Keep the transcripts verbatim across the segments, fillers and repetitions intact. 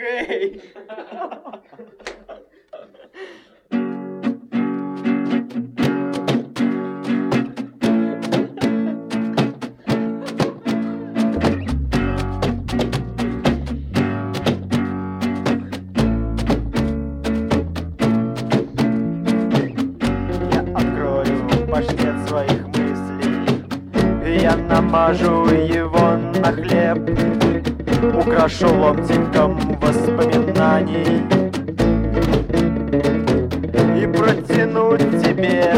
Окей. Паштет своих мыслей, я намажу его на хлеб, украшу ломтиком воспоминаний и протяну тебе.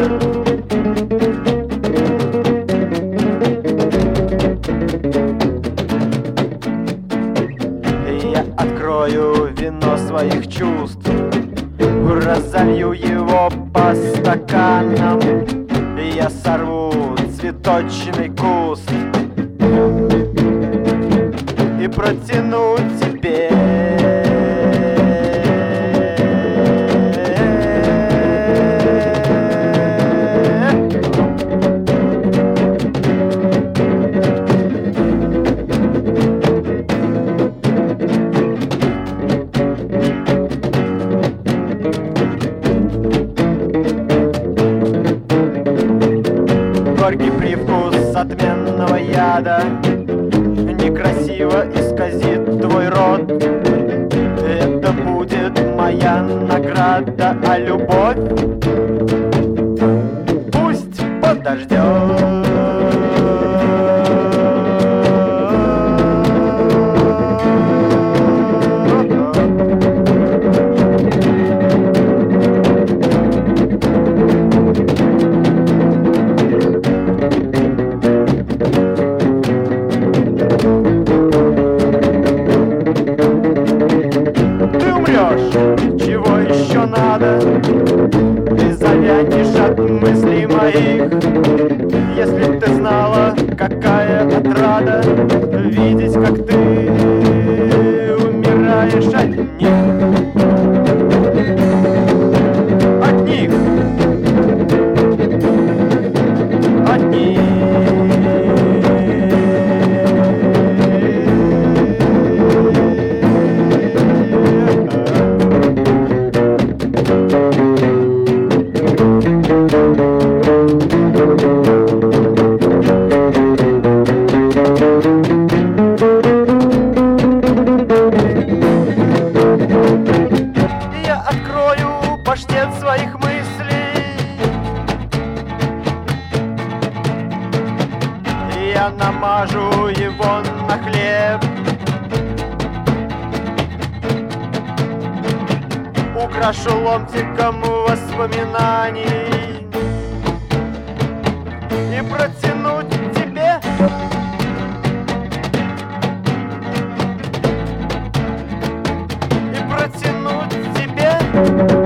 Я открою вино своих чувств, разолью его по стаканам. Я сорву цветочный куст и протяну тебе. Горький привкус отменного яда некрасиво исказит твой рот. Это будет моя награда, а любовь пусть подождет. Чего еще надо? Ты завянешь от мыслей моих. Если ты знала, какая отрада видеть, как ты умираешь от них. От них. От них. Я открою паштет своих мыслей, я намажу его на хлеб, украшу ломтиком воспоминаний и протяну тебе. И протянуть тебе.